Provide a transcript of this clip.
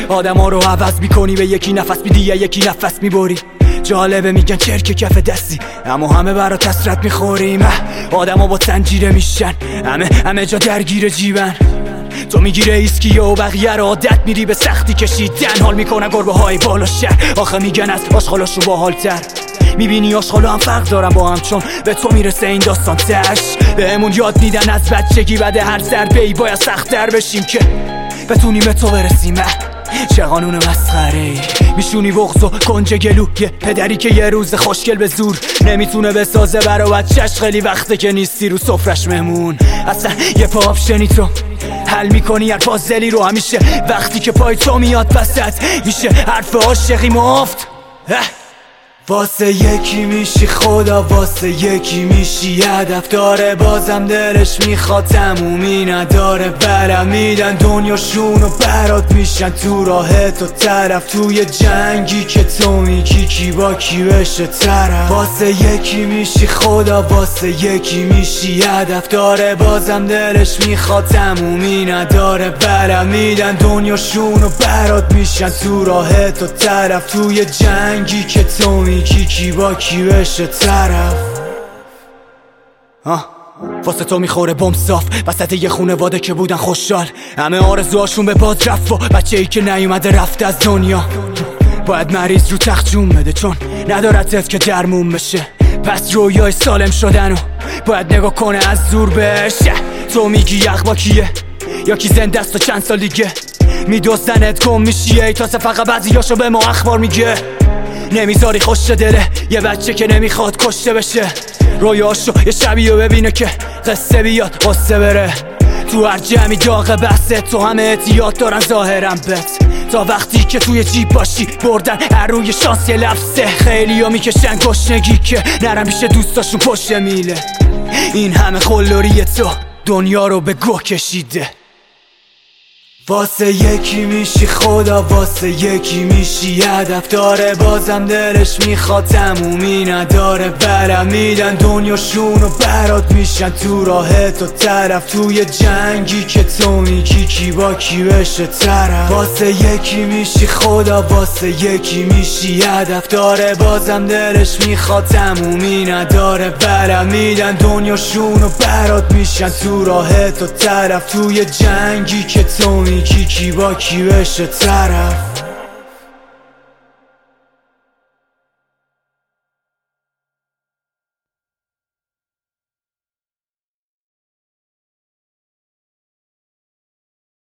آدما رو عوض میکنی، به یکی نفس میدی یکی نفس میبری. جالبه میگن چرک کف دستی، اما همه برات حسرت میخوریم. آدما با زنجیره میشن، همه جا درگیر جیبن. تو میگی رئیسکی و بقیه رو عادت میری به سختی کشیدن. حال میکنن گربه های بالا شهر، آخه میگن از آشغالاشو باحال‌تر. میبینی آشغالا هم فرق دارن با هم، چون به تو میرسه این داستان تش. بهمون یاد میدن از بچگی بعد هر ضربه ای باید سخت‌تر بشیم که بتونیم به تو برسیم. چه قانون مسخره ای، میشونی بغض و کنج گلو یه پدری که یه روز خوشگل به زور نمیتونه بسازه برا بچه‌ش. خیلی وقته که نیستی رو سفرش مهمون، اصلا یه پا آپشنی تو حل میکنی هر پازلی رو. همیشه وقتی که پای تو میاد وسط میشه حرف عاشقی مفت. واسه یکی میشی خدا، واسه یکی میشی هدف. داره بازم دلش میخواد تمومی نداره. برم میدن دنیاشونو برات میشن تو راه تو طرف. توی جنگی که تو میگی کی با کی بشه طرف. واسه یکی میشی خدا، واسه یکی میشی هدف. داره بازم دلش میخواد تمومی نداره. برم میدن دنیاشونو برات میشن تو راه تو طرف. توی جنگی که تو میگی کی با کی بشه طرف. واسه تو میخوره بم صاف وسط یه خونواده که بودن خوشحال. همه آرزوهاشون به باد رفت و بچه ای که نیومده رفته از دنیا. باید مریض رو تخت جون بده چون ندارد که درمون بشه. پس رویای سالم شدن و باید نگاه کنه از زور بشه. تو میگی یخ با کیه یا کی زنده است و چند سال دیگه میدوزنت گم میشی. ای تازه فقط بعضیاشو به ما اخبار میگه. نمیذاری خوش دله یه بچه که نمیخواد کشته بشه. رویاشو یه شبیه ببینه که قصه بیاد قصه بره. تو هر جمعی داغ بحثه، تو همه احتیاط دارن ظاهرم بت. تا وقتی که توی جیب باشی بردن هر روی شانس یه لفظه. خیلی ها میکشن گشنگی که نرم پیش دوستاشون پشت میله. این همه خلوری تو دنیا رو به گوه کشیده. واسه یکی میشی خدا، واسه یکی میشی هدف. داره بازم دلش میخواد تمومی نداره. برم میدن دنیاشونو برات میشن تو راه تو طرف. توی جنگی که تو میگی کی با کی بشه طرف. واسه یکی میشی خدا، واسه یکی میشی هدف. داره بازم دلش میخواد تمومی نداره. برم میدن دنیاشونو برات میشن تو راه تو طرف. توی جنگی که تو میگی کی با کی بشه طرف.